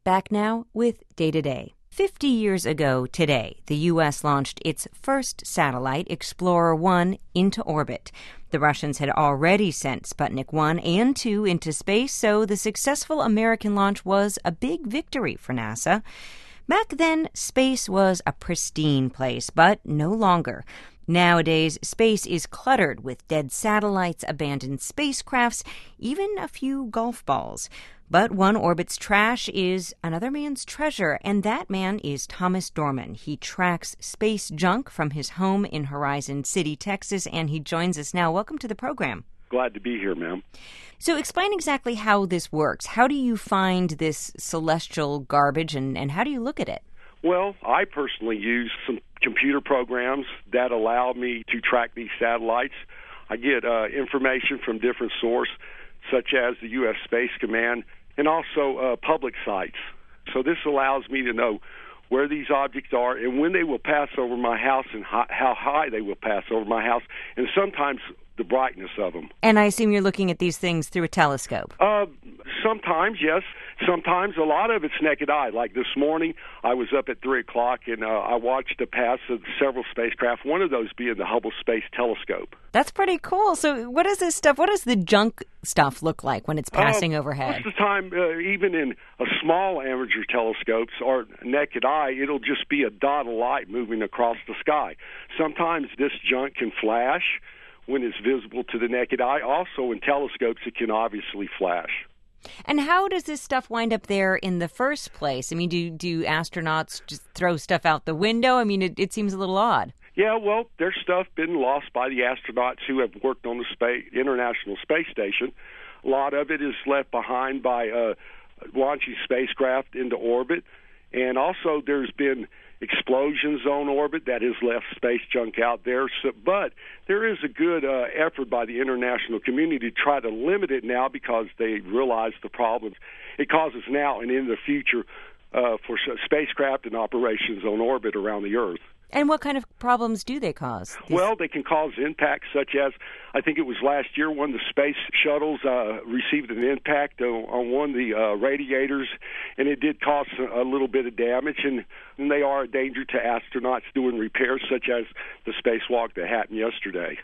Back now with Day to Day. 50 years ago today, the U.S. launched its first satellite, Explorer 1, into orbit. The Russians had already sent Sputnik 1 and 2 into space, so the successful American launch was a big victory for NASA. Back then, space was a pristine place, but no longer. Nowadays, space is cluttered with dead satellites, abandoned spacecrafts, even a few golf balls. But one orbit's trash is another man's treasure, and that man is Thomas Dorman. He tracks space junk from his home in Horizon City, Texas, and he joins us now. Welcome to the program. Glad to be here, ma'am. So explain exactly how this works. How do you find this celestial garbage, and how do you look at it? Well, I personally use some computer programs that allow me to track these satellites. I get information from different sources, such as the U.S. Space Command, and also public sites. So this allows me to know where these objects are and when they will pass over my house and how high they will pass over my house, and sometimes the brightness of them. And I assume you're looking at these things through a telescope. Sometimes, yes. Sometimes a lot of it's naked eye. Like this morning, I was up at 3 o'clock, and I watched the pass of several spacecraft, one of those being the Hubble Space Telescope. That's pretty cool. So what is this stuff? What does the junk stuff look like when it's passing overhead? Most of the time, even in a small amateur telescopes or naked eye, it'll just be a dot of light moving across the sky. Sometimes this junk can flash when it's visible to the naked eye. Also, in telescopes, it can obviously flash. And how does this stuff wind up there in the first place? I mean, do astronauts just throw stuff out the window? I mean, it seems a little odd. Yeah, well, there's stuff been lost by the astronauts who have worked on the International Space Station. A lot of it is left behind by launching spacecraft into orbit. And also there's been explosions on orbit that has left space junk out there. But there is a good effort by the international community to try to limit it now because they realize the problems it causes now and in the future for spacecraft and operations on orbit around the Earth. And what kind of problems do they cause? Well, they can cause impacts such as, I think it was last year, one of the space shuttles received an impact on one of the radiators, and it did cause a little bit of damage, and they are a danger to astronauts doing repairs, such as the spacewalk that happened yesterday.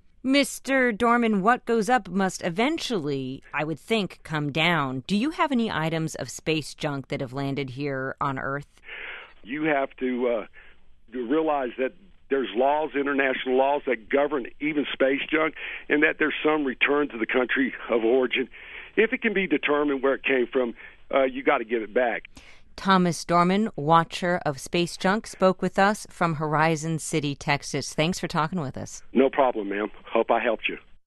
Mr. Dorman, what goes up must eventually, I would think, come down. Do you have any items of space junk that have landed here on Earth? You have to realize that there's laws, international laws, that govern even space junk, and that there's some return to the country of origin. If it can be determined where it came from, you got to give it back. Thomas Dorman, watcher of space junk, spoke with us from Horizon City, Texas. Thanks for talking with us. No problem, ma'am. Hope I helped you.